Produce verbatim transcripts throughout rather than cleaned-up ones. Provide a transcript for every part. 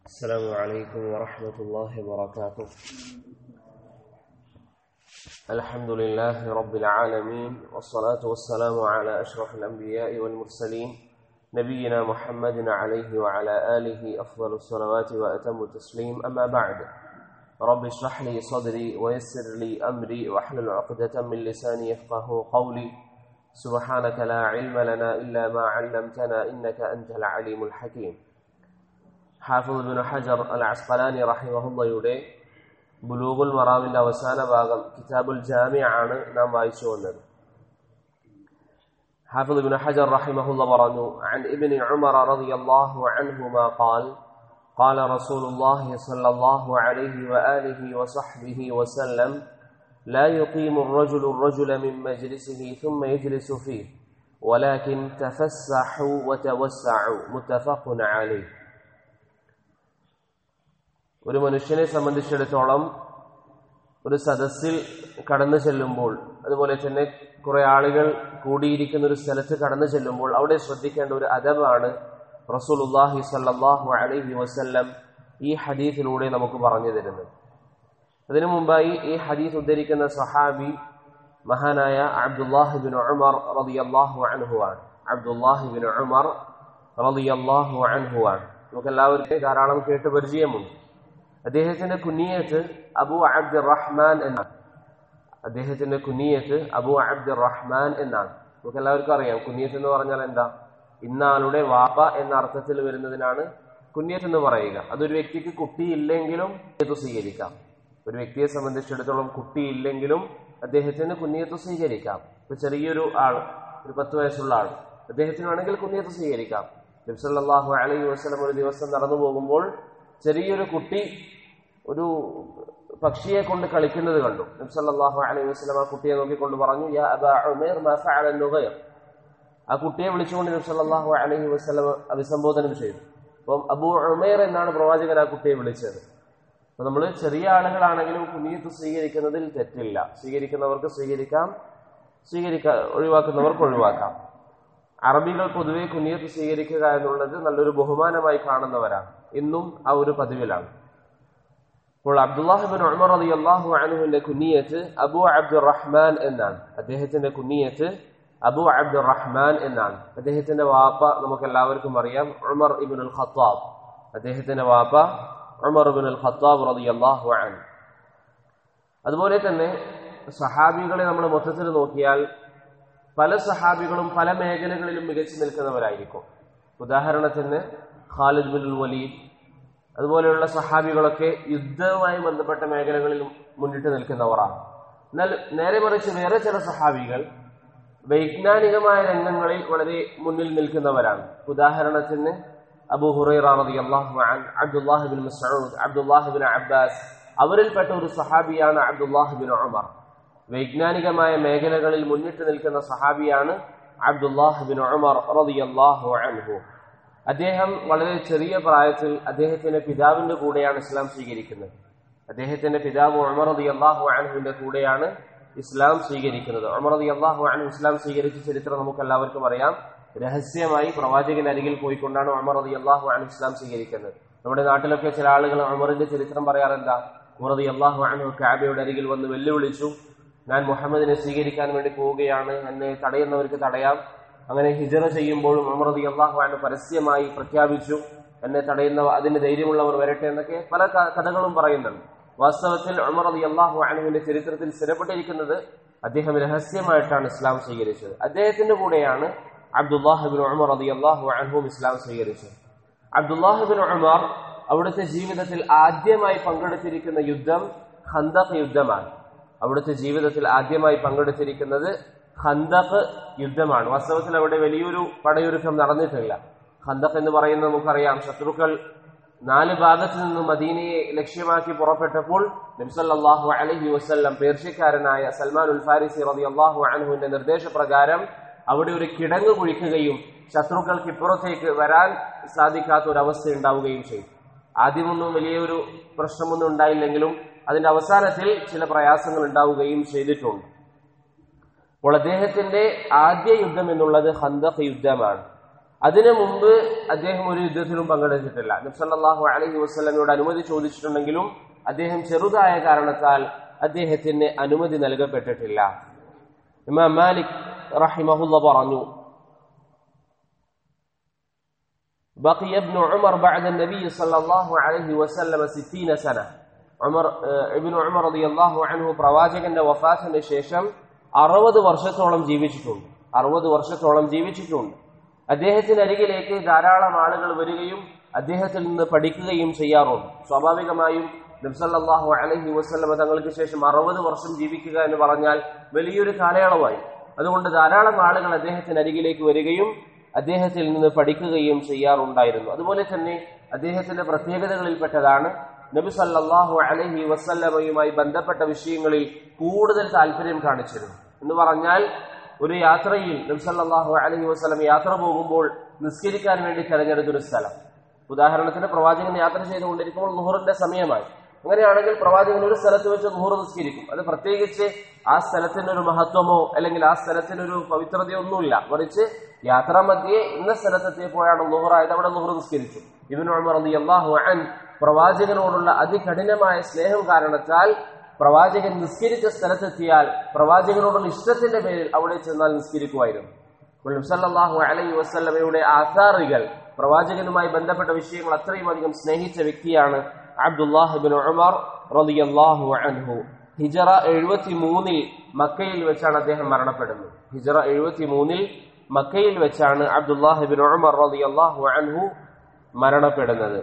السلام عليكم ورحمة الله وبركاته. الحمد لله رب العالمين، والصلاة والسلام على أشرف الأنبياء والمرسلين نبينا محمد عليه وعلى آله أفضل الصلوات وأتم التسليم. أما بعد، رب اشرح لي صدري ويسر لي أمري واحلل عقدة من لساني يفقه قولي. سبحانك لا علم لنا إلا ما علمتنا إنك أنت العليم الحكيم. ഹാഫിദ് ഇബ്നു ഹജർ അൽ അസ്ഖലാനി റഹിമഹുള്ളയുടെ ബുലൂഗുൽ മറാമിന്റെ അവസാന ഭാഗം കിതാബുൽ ജാമി ആണ് നാം വായിച്ചു വന്നത്. ഹാഫിദ് ഇബ്നു ഹജർ റഹിമഹുള്ള പറഞ്ഞു, عن ابن عمر رضي الله عنهما قال قال رسول الله صلى الله عليه وآله وصحبه وسلم لا يقيم الرجل الرجل من مجلسه ثم يجلس فيه ولكن تفسحوا وتوسعوا. متفق عليه. ഒരു മനുഷ്യനെ സംബന്ധിച്ചിടത്തോളം ഒരു സദസ്സിൽ കടന്നു ചെല്ലുമ്പോൾ, അതുപോലെ തന്നെ കുറെ ആളുകൾ കൂടിയിരിക്കുന്ന ഒരു സ്ഥലത്ത് കടന്നു ചെല്ലുമ്പോൾ അവിടെ ശ്രദ്ധിക്കേണ്ട ഒരു അദബാണ് റസൂലുള്ളാഹി സ്വല്ലല്ലാഹു അലൈഹി വസല്ലം ഈ ഹദീസിലൂടെ നമുക്ക് പറഞ്ഞു തരുന്നത്. അതിനു മുമ്പായി ഈ ഹദീസ് ഉദ്ധരിക്കുന്ന സഹാബി മഹാനായ അബ്ദുല്ലാഹി ഇബ്നു ഉമർ റളിയല്ലാഹു അൻഹു ആണ്. അബ്ദുല്ലാഹി ഇബ്നു ഉമർ റളിയല്ലാഹു അൻഹു ആണ്. നമുക്ക് എല്ലാവർക്കും ധാരാളം കേട്ട് പരിചയമുണ്ട്. അദ്ദേഹത്തിന്റെ കുനിയത്ത് അബു അബ്ദുർ റഹ്മാൻ എന്നാണ്. അദ്ദേഹത്തിന്റെ കുനിയത്ത് അബു അബ്ദുർ റഹ്മാൻ എന്നാണ്. നമുക്ക് എല്ലാവർക്കും അറിയാം കുനിയത്ത് എന്ന് പറഞ്ഞാൽ എന്താ? ഇന്നാളുടെ വാപ്പ എന്ന അർത്ഥത്തിൽ വരുന്നതിനാണ് കുനിയത്ത് എന്ന് പറയുക. അതൊരു വ്യക്തിക്ക് കുട്ടിയില്ലെങ്കിലും കുനിയത്ത് സ്വീകരിക്കാം. ഒരു വ്യക്തിയെ സംബന്ധിച്ചിടത്തോളം കുട്ടിയില്ലെങ്കിലും അദ്ദേഹത്തിന് കുനിയത്ത് സ്വീകരിക്കാം. ഇപ്പൊ ചെറിയൊരു ആൾ, ഒരു പത്ത് വയസ്സുള്ള ആൾ, അദ്ദേഹത്തിന് വേണമെങ്കിൽ കുനിയത്ത് സ്വീകരിക്കാം. നബി സല്ലല്ലാഹു അലൈഹി വസല്ലം ഒരു ദിവസം നടന്നു പോകുമ്പോൾ ചെറിയൊരു കുട്ടി ഒരു പക്ഷിയെ കൊണ്ട് കളിക്കുന്നത് കണ്ടു. നബി സല്ലല്ലാഹു അലൈഹി വസല്ലം ആ കുട്ടിയെ നോക്കിക്കൊണ്ട് പറഞ്ഞു, യാ അബാ ഉമൈർ മാ ഫഅല നുഗൈർ. ആ കുട്ടിയെ വിളിച്ചുകൊണ്ട് നബി സല്ലല്ലാഹു അലൈഹി വസല്ലം അഭിസംബോധനം ചെയ്തു. അപ്പം അബൂ ഉമൈർ എന്നാണ് പ്രവാചകൻ ആ കുട്ടിയെ വിളിച്ചത്. അപ്പൊ നമ്മൾ ചെറിയ ആളുകളാണെങ്കിലും കുനിയത്ത് സ്വീകരിക്കുന്നതിൽ തെറ്റില്ല. സ്വീകരിക്കുന്നവർക്ക് സ്വീകരിക്കാം, സ്വീകരിക്കാ ഒഴിവാക്കുന്നവർക്ക് ഒഴിവാക്കാം. അറബികൾ പൊതുവെ കുനിയത്ത് സ്വീകരിക്കുക എന്നുള്ളത് നല്ലൊരു ബഹുമാനമായി കാണുന്നവരാണ്. ഇന്നും ആ ഒരു പതിവിലാണ്. അപ്പോൾ അബ്ദുല്ലാഹി ഇബ്നു ഉമർ റളിയല്ലാഹു അൻഹുവിന്റെ കുനിയത്ത് അബു അബ്ദുർ റഹ്മാൻ എന്നാണ്. അദ്ദേഹത്തിന്റെ കുനിയത്ത് അബു അബ്ദുർ റഹ്മാൻ എന്നാണ്. അദ്ദേഹത്തിന്റെ വാപ്പ നമുക്ക് എല്ലാവർക്കും അറിയാം, ഉമർ ഇബ്നുൽ ഖത്താബ്. അദ്ദേഹത്തിന്റെ വാപ്പ ഉമർ ഇബ്നുൽ ഖത്താബ് റളിയല്ലാഹു അൻഹു. അതുപോലെ തന്നെ സഹാബികളെ നമ്മൾ മൊത്തത്തിൽ നോക്കിയാൽ പല സഹാബികളും പല മേഖലകളിലും മികച്ചു നിൽക്കുന്നവരായിരിക്കും. ഉദാഹരണത്തിന് ഖാലിദ് ബിൻ വലീദ്, അതുപോലെയുള്ള സഹാബികളൊക്കെ യുദ്ധവുമായി ബന്ധപ്പെട്ട മേഖലകളിൽ മുന്നിട്ട് നിൽക്കുന്നവരാണ്. എന്നാൽ നേരെ മറിച്ച് വേറെ ചില സഹാബികൾ വൈജ്ഞാനികമായ രംഗങ്ങളിൽ വളരെ മുന്നിൽ നിൽക്കുന്നവരാണ്. ഉദാഹരണത്തിന് അബൂ ഹുറൈറ റളിയല്ലാഹു അൻഹു, Abdullahi ibn Masud, Abdullahi ibn Abbas. അവരിൽപ്പെട്ട ഒരു സഹാബിയാണ് അബ്ദുല്ലാഹി ഇബ്നു ഉമർ. വൈജ്ഞാനികമായ മേഖലകളിൽ മുന്നിട്ട് നിൽക്കുന്ന സഹാബിയാണ് അബ്ദുല്ലാഹി ഇബ്നു ഉമർ റളിയല്ലാഹു അൻഹു. അദ്ദേഹം വളരെ ചെറിയ പ്രായത്തിൽ അദ്ദേഹത്തിന്റെ പിതാവിന്റെ കൂടെയാണ് ഇസ്ലാം സ്വീകരിക്കുന്നത്. അദ്ദേഹത്തിന്റെ പിതാവ് ഉമർ റളിയല്ലാഹു അൻഹുവിന്റെ കൂടെയാണ് ഇസ്ലാം സ്വീകരിക്കുന്നത്. ഉമർ റളിയല്ലാഹു അൻഹു ഇസ്ലാം സ്വീകരിച്ച ചരിത്രം നമുക്ക് എല്ലാവർക്കും അറിയാം. രഹസ്യമായി പ്രവാചകന്റെ അരികിൽ പോയിക്കൊണ്ടാണ് ഉമർ റളിയല്ലാഹു അൻഹു ഇസ്ലാം സ്വീകരിക്കുന്നത്. നമ്മുടെ നാട്ടിലൊക്കെ ചില ആളുകൾ ഉമറിന്റെ ചരിത്രം പറയാറെന്താ? ഉമർ റളിയല്ലാഹു അൻഹു കഅബയുടെ അരികിൽ വന്ന് വെല്ലുവിളിച്ചു, ഞാൻ മുഹമ്മദിനെ സ്വീകരിക്കാൻ വേണ്ടി പോവുകയാണ്, എന്നെ തടയുന്നവർക്ക് തടയാം. അങ്ങനെ ഹിജറ ചെയ്യുമ്പോഴും ഉമർ റളിയല്ലാഹു അൻഹു പരസ്യമായി പ്രഖ്യാപിച്ചു, എന്നെ തടയുന്ന അതിന് ധൈര്യമുള്ളവർ വരട്ടെ എന്നൊക്കെ പല കഥകളും പറയുന്നുണ്ട്. വാസ്തവത്തിൽ ഉമർ റളിയല്ലാഹു അൻഹുവിന്റെ ചരിത്രത്തിൽ സ്ഥിരപ്പെട്ടിരിക്കുന്നത് അദ്ദേഹം രഹസ്യമായിട്ടാണ് ഇസ്ലാം സ്വീകരിച്ചത്. അദ്ദേഹത്തിന്റെ കൂടെയാണ് അബ്ദുല്ലാഹി ഇബ്നു ഉമർ റളിയല്ലാഹു അൻഹുവും ഇസ്ലാം സ്വീകരിച്ചത്. അബ്ദുല്ലാഹി ഇബ്നു ഉമർ അവിടുത്തെ ജീവിതത്തിൽ ആദ്യമായി പങ്കെടുത്തിരിക്കുന്ന യുദ്ധം ഖന്ദഖ് യുദ്ധമാണ്. അവിടുത്തെ ജീവിതത്തിൽ ആദ്യമായി പങ്കെടുത്തിരിക്കുന്നത് ഖന്ദഖ് യുദ്ധമാണ്. വാസ്തവത്തിൽ അവിടെ വലിയൊരു പടയൊരുക്കം നടന്നിട്ടില്ല. ഖന്ദഖ് എന്ന് പറയുന്നത് നമുക്കറിയാം, ശത്രുക്കൾ നാല് ഭാഗത്തു നിന്നും മദീനയെ ലക്ഷ്യമാക്കി പുറപ്പെട്ടപ്പോൾ നബി സല്ലല്ലാഹു അലൈഹി വസല്ലം പേർഷ്യക്കാരനായ സൽമാനുൽ ഫാരിസി റളിയല്ലാഹു അൻഹുവിന്റെ നിർദ്ദേശപ്രകാരം അവിടെ ഒരു കിടങ്ങ് കുഴിക്കുകയും ശത്രുക്കൾക്ക് ഇപ്പുറത്തേക്ക് വരാൻ സാധിക്കാത്ത ഒരു അവസ്ഥ ഉണ്ടാവുകയും ചെയ്തു. ആദ്യമൊന്നും വലിയൊരു പ്രശ്നമൊന്നും ഉണ്ടായില്ലെങ്കിലും അതിന്റെ അവസാനത്തിൽ ചില പ്രയാസങ്ങൾ ഉണ്ടാവുകയും ചെയ്തിട്ടുണ്ട്. അപ്പോൾ അദ്ദേഹത്തിന്റെ ആദ്യ യുദ്ധം എന്നുള്ളത് ഖന്ദഖ് യുദ്ധമാണ്. അതിനു മുമ്പ് അദ്ദേഹം ഒരു യുദ്ധത്തിലും പങ്കെടുത്തിട്ടില്ല. നബി സല്ലല്ലാഹു അലൈഹി വസല്ലമയോട് അനുമതി ചോദിച്ചിട്ടുണ്ടെങ്കിലും അദ്ദേഹം ചെറുതായ കാരണത്താൽ അദ്ദേഹത്തിന് അനുമതി നൽകപ്പെട്ടിട്ടില്ല. ഇമാം മാലിക് റഹിമഹുല്ലാഹ് പറഞ്ഞു, بقي ابن عمر بعد النبي صلى الله عليه وسلم ستين سنة. ഉമർ ഇബ്നു ഉമർ റളിയല്ലാഹു അൻഹു പ്രവാചകന്റെ വഫാത്തിന് ശേഷം അറുപത് വർഷത്തോളം ജീവിച്ചിട്ടുണ്ട്. അറുപത് വർഷത്തോളം ജീവിച്ചിട്ടുണ്ട്. അദ്ദേഹത്തിന് അരികിലേക്ക് ധാരാളം ആളുകൾ വരികയും അദ്ദേഹത്തിൽ നിന്ന് പഠിക്കുകയും ചെയ്യാറുണ്ട്. സ്വാഭാവികമായും നബി സല്ലല്ലാഹു അലൈഹി വസല്ലം തങ്ങൾക്ക് ശേഷം അറുപത് വർഷം ജീവിക്കുക എന്ന് പറഞ്ഞാൽ വലിയൊരു കാലയളവായി. അതുകൊണ്ട് ധാരാളം ആളുകൾ അദ്ദേഹത്തിന് അരികിലേക്ക് വരികയും അദ്ദേഹത്തിൽ നിന്ന് പഠിക്കുകയും ചെയ്യാറുണ്ടായിരുന്നു. അതുപോലെ തന്നെ അദ്ദേഹത്തിന്റെ പ്രത്യേകതകളിൽപ്പെട്ടതാണ് നബി സല്ലല്ലാഹു അലൈഹി വസല്ലമയുമായി ബന്ധപ്പെട്ട വിഷയങ്ങളിൽ കൂടുതൽ താല്പര്യം കാണിച്ചിരുന്നു. എന്ന് പറഞ്ഞാൽ ഒരു യാത്രയിൽ നബി സല്ലല്ലാഹു അലൈഹി വസല്ലം യാത്ര പോകുമ്പോൾ നിസ്കരിക്കാൻ വേണ്ടി തെരഞ്ഞെടുത്തൊരു സ്ഥലം, ഉദാഹരണത്തിന് പ്രവാചകൻ യാത്ര ചെയ്തുകൊണ്ടിരിക്കുമ്പോൾ ളുഹറിന്റെ സമയമായി. അങ്ങനെയാണെങ്കിൽ പ്രവാചകൻ ഒരു സ്ഥലത്ത് വെച്ച് ളുഹർ നിസ്കരിക്കും. അത് പ്രത്യേകിച്ച് ആ സ്ഥലത്തിനൊരു മഹത്വമോ അല്ലെങ്കിൽ ആ സ്ഥലത്തിനൊരു പവിത്രതയോ ഒന്നുമില്ല. മറിച്ച് യാത്രാ മധ്യേ ഇന്ന സ്ഥലത്തെത്തിയപ്പോഴാണ് ളുഹറായത്, അവിടെ ളുഹർ നിസ്കരിച്ചു. ഇബ്നു ഉമർ റളിയല്ലാഹു അൻഹു പ്രവാചകനോടുള്ള അതികഠിനമായ സ്നേഹം കാരണത്താൽ പ്രവാചകൻ നിസ്കരിച്ച സ്ഥലത്തെത്തിയാൽ പ്രവാചകനോടുള്ള ഇഷ്ടത്തിന്റെ പേരിൽ അവിടെ ചെന്നാൽ നിസ്കരിക്കുമായിരുന്നു. നബി സല്ലല്ലാഹു അലൈഹി വസല്ലമയുടെ ആസാറുകൾ, പ്രവാചകനുമായി ബന്ധപ്പെട്ട വിഷയങ്ങൾ അത്രയും അധികം സ്നേഹിച്ച വ്യക്തിയാണ് അബ്ദുല്ലാഹ് ഇബ്നു ഉമർ റളിയല്ലാഹു അൻഹു. ഹിജറ എഴുപത്തി മൂന്നിൽ മക്കയിൽ വെച്ചാണ് അദ്ദേഹം മരണപ്പെടുന്നത്. ഹിജറ എഴുപത്തി മൂന്നിൽ മക്കയിൽ വെച്ചാണ് അബ്ദുല്ലാഹ് ഇബ്നു ഉമർ റളിയല്ലാഹു അൻഹു മരണപ്പെടുന്നത്.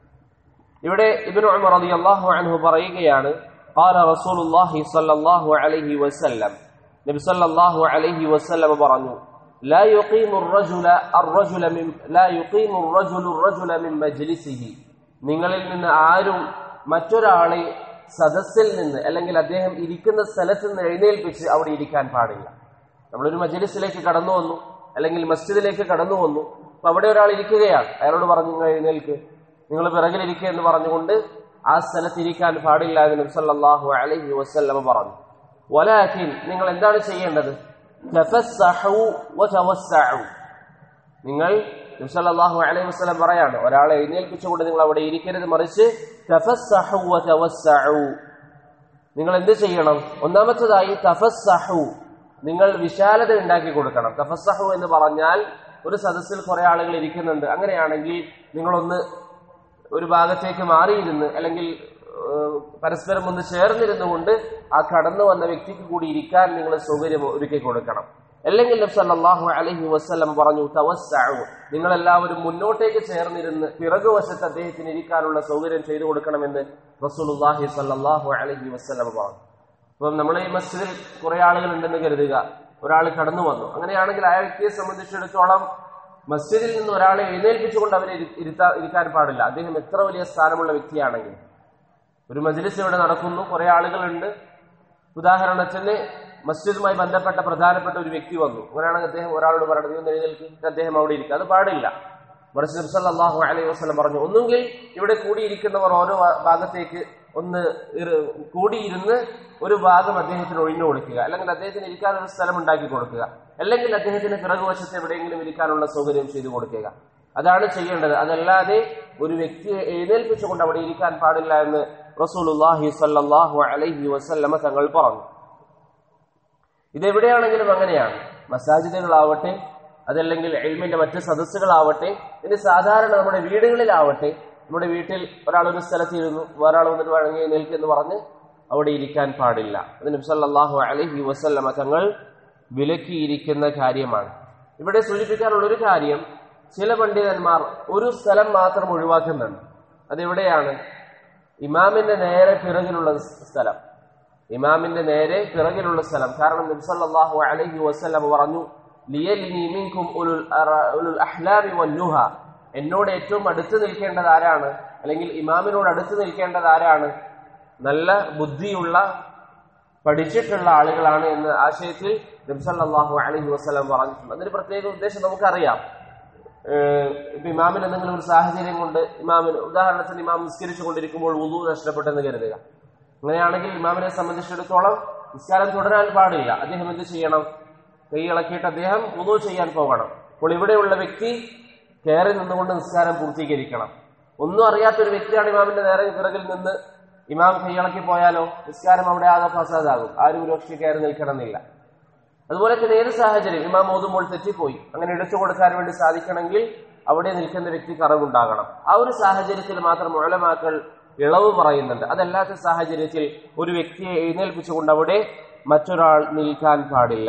ഇവിടെ ഇബ്നു ഉമർ റളിയല്ലാഹു അൻഹു പറയുകയാണ്, ഖാല റസൂലുള്ളാഹി സ്വല്ലല്ലാഹു അലൈഹി വസല്ലം, നബി സല്ലല്ലാഹു അലൈഹി വസല്ലം പറഞ്ഞു, ലാ യുഖീമു الرجل الرجل من لا يقيم الرجل الرجل من مجلسه. നിങ്ങളിൽ നിന്ന് ആരും മറ്റൊരാളെ സദസ്സിൽ നിന്ന് അല്ലെങ്കിൽ അദ്ദേഹം ഇരിക്കുന്ന സ്ഥലത്ത് നിന്ന് എഴുന്നേൽപ്പിച്ച് അവിടെ ഇരിക്കാൻ പാടില്ല. നമ്മളൊരു മജ്ലിസിലേക്ക് കടന്നു വന്നു അല്ലെങ്കിൽ മസ്ജിദിലേക്ക് കടന്നു വന്നു, അപ്പൊ അവിടെ ഒരാൾ ഇരിക്കുകയാണ്, അയാളോട് പറഞ്ഞു നിങ്ങൾ എഴുന്നേൽക്ക്, നിങ്ങൾ പിറകിലിരിക്കുക എന്ന് പറഞ്ഞുകൊണ്ട് ആ സ്ഥലത്ത് ഇരിക്കാൻ പാടില്ല എന്ന് നബി സല്ലല്ലാഹു അലൈഹി വസല്ലം പറഞ്ഞു. വലാകിൻ, നിങ്ങൾ എന്താണ് ചെയ്യേണ്ടത്? തഫസ്സഹു വതവസ്സഉ. നിങ്ങൾ നബി സല്ലല്ലാഹു അലൈഹി വസല്ലം പറയാണ്, ഒരാളെ എഴുന്നേൽപ്പിച്ചുകൊണ്ട് നിങ്ങൾ അവിടെ ഇരിക്കരുത്, മറിച്ച് തഫസ്സഹു വതവസ്സഉ. നിങ്ങൾ എന്ത് ചെയ്യണം? ഒന്നാമത്തേതായി തഫസ്സഹു, നിങ്ങൾ വിശാലത ഉണ്ടാക്കി കൊടുക്കണം. തഫസ്സഹു എന്ന് പറഞ്ഞാൽ ഒരു സദസ്സിൽ കുറെ ആളുകൾ ഇരിക്കുന്നുണ്ട്, അങ്ങനെയാണെങ്കിൽ നിങ്ങളൊന്ന് ഒരു ഭാഗത്തേക്ക് മാറിയിരുന്ന് അല്ലെങ്കിൽ പരസ്പരം ഒന്ന് ചേർന്നിരുന്നു കൊണ്ട് ആ കടന്നു വന്ന വ്യക്തിക്ക് കൂടി ഇരിക്കാൻ നിങ്ങൾ സൗകര്യം ഒരുക്കി കൊടുക്കണം. അല്ലെങ്കിൽ നബി സല്ലല്ലാഹു അലൈഹി വസല്ലം പറഞ്ഞു, തവസ്സഉ, നിങ്ങൾ എല്ലാവരും മുന്നോട്ടേക്ക് ചേർന്നിരുന്ന് പിറകുവശത്ത് അദ്ദേഹത്തിന് ഇരിക്കാനുള്ള സൗകര്യം ചെയ്തു കൊടുക്കണമെന്ന് റസൂലുള്ളാഹി സ്വല്ലല്ലാഹു അലൈഹി വസല്ലം പറഞ്ഞു. അപ്പം നമ്മൾ ഈ മസ്ജിദിൽ കുറെ ആളുകൾ ഉണ്ടെന്ന് കരുതുക, ഒരാൾ കടന്നു വന്നു, അങ്ങനെയാണെങ്കിൽ ആ വ്യക്തിയെ സംബന്ധിച്ചിടത്തോളം മസ്ജിദിൽ നിന്ന് ഒരാളെ എഴുന്നേൽപ്പിച്ചുകൊണ്ട് അവരെ ഇരുത്താ ഇരിക്കാൻ പാടില്ല. അദ്ദേഹം എത്ര വലിയ സ്ഥാനമുള്ള വ്യക്തിയാണെങ്കിൽ. ഒരു മജ്ലിസ് ഇവിടെ നടക്കുന്നു, കുറെ ആളുകളുണ്ട്, ഉദാഹരണത്തിന് മസ്ജിദുമായി ബന്ധപ്പെട്ട പ്രധാനപ്പെട്ട ഒരു വ്യക്തി വന്നു, അങ്ങനെയാണെങ്കിൽ അദ്ദേഹം ഒരാളോട് പറയുന്നത് ഒന്ന് എഴുന്നേൽക്ക്, അദ്ദേഹം അവിടെ ഇരിക്കുക, അത് പാടില്ല. മറിച്ച് നബി സല്ലല്ലാഹു അലൈഹി വസല്ലം പറഞ്ഞു, ഒന്നുകിൽ ഇവിടെ കൂടിയിരിക്കുന്നവർ ഓരോ ഭാഗത്തേക്ക് ഒന്ന് കൂടിയിരുന്ന് ഒരു ഭാഗം അദ്ദേഹത്തിന് ഒഴിഞ്ഞു കൊടുക്കുക, അല്ലെങ്കിൽ അദ്ദേഹത്തിന് ഇരിക്കാനൊരു സ്ഥലം ഉണ്ടാക്കി കൊടുക്കുക, അല്ലെങ്കിൽ അദ്ദേഹത്തിന് പിറകുവശത്ത് എവിടെയെങ്കിലും ഇരിക്കാനുള്ള സൗകര്യം ചെയ്തു കൊടുക്കുക. അതാണ് ചെയ്യേണ്ടത്. അതല്ലാതെ ഒരു വ്യക്തിയെ എഴുന്നേൽപ്പിച്ചുകൊണ്ട് അവിടെ ഇരിക്കാൻ പാടില്ല എന്ന് റസൂലുള്ളാഹി സ്വല്ലല്ലാഹു അലൈഹി വസല്ലമ തങ്ങൾ പറഞ്ഞു. ഇതെവിടെയാണെങ്കിലും അങ്ങനെയാണ്. മസാജിദുകളാവട്ടെ, അതല്ലെങ്കിൽ ഇൽമിന്റെ മറ്റ് സദസ്സുകളാവട്ടെ, ഇനി സാധാരണ നമ്മുടെ വീടുകളിലാവട്ടെ, നമ്മുടെ വീട്ടിൽ ഒരാളൊരു സ്ഥലത്തിരുന്നു, വേറൊരാൾ വന്നിട്ട് വഴങ്ങി നിൽക്കെന്ന് പറഞ്ഞ് അവിടെ ഇരിക്കാൻ പാടില്ല. അത് നബി സല്ലല്ലാഹു അലൈഹി വസല്ലമ തങ്ങൾ വിലക്കിയിരിക്കുന്ന കാര്യമാണ്. ഇവിടെ സൂചിപ്പിക്കാനുള്ളൊരു കാര്യം, ചില പണ്ഡിതന്മാർ ഒരു സ്ഥലം മാത്രം ഒഴിവാക്കുന്നുണ്ട്. അതെവിടെയാണ്? ഇമാമിന്റെ നേരെ പിറകിലുള്ള സ്ഥലം. ഇമാമിന്റെ നേരെ പിറകിലുള്ള സ്ഥലം. കാരണം നബി സല്ലല്ലാഹു അലൈഹി വസല്ലം പറഞ്ഞു, ലിയലിനി മിൻകും ഉലുൽ ഉലുൽ അഹ്ലാമി വന്നുഹ. എന്നോട് ഏറ്റവും അടുത്ത് നിൽക്കേണ്ടത് ആരാണ്? അല്ലെങ്കിൽ ഇമാമിനോട് അടുത്ത് നിൽക്കേണ്ടത് ആരാണ്? നല്ല ബുദ്ധിയുള്ള പഠിച്ചിട്ടുള്ള ആളുകളാണ് എന്ന ആശയത്തിൽ നബി സല്ലല്ലാഹു അലൈഹി വസല്ലം പറഞ്ഞിട്ടുണ്ട്. അതിന് പ്രത്യേക ഉദ്ദേശം നമുക്കറിയാം. ഇപ്പൊ ഇമാമിന് എന്തെങ്കിലും ഒരു സാഹചര്യം കൊണ്ട് ഇമാമിന്, ഉദാഹരണത്തിന് ഇമാം നിസ്കരിച്ചു കൊണ്ടിരിക്കുമ്പോൾ വുളു നഷ്ടപ്പെട്ടെന്ന് കരുതുക. അങ്ങനെയാണെങ്കിൽ ഇമാമിനെ സംബന്ധിച്ചിടത്തോളം നിസ്കാരം തുടരാൻ പാടില്ല. അദ്ദേഹം എന്ത് ചെയ്യണം? കൈ ഇളക്കിയിട്ട് അദ്ദേഹം വുളു ചെയ്യാൻ പോകണം. അപ്പോൾ ഇവിടെയുള്ള വ്യക്തി കയറി നിന്നുകൊണ്ട് നിസ്കാരം പൂർത്തീകരിക്കണം. ഒന്നും അറിയാത്തൊരു വ്യക്തിയാണ് ഇമാമിന്റെ നേരെ പിറകിൽ നിന്ന് ഇമാം കൈയിളക്കി പോയാലോ നിസ്കാരം അവിടെ ആകെ ഫസാദാകും. ആരും ഒരു പക്ഷേ കയറി നിൽക്കണമെന്നില്ല. അതുപോലെ തന്നെ ഏത് സാഹചര്യം ഇമാം ഓതുമ്പോൾ തെറ്റിപ്പോയി അങ്ങനെ ഇടച്ചു കൊടുക്കാൻ വേണ്ടി സാധിക്കണമെങ്കിൽ അവിടെ നിൽക്കുന്ന വ്യക്തിക്ക് അറിവുണ്ടാകണം. ആ ഒരു സാഹചര്യത്തിൽ മാത്രം ഉലമാക്കൾ ഇളവ് പറയുന്നുണ്ട്. അതല്ലാത്ത സാഹചര്യത്തിൽ ഒരു വ്യക്തിയെ എഴുന്നേൽപ്പിച്ചുകൊണ്ട് അവിടെ മറ്റൊരാൾ നിൽക്കാൻ പാടില്ല,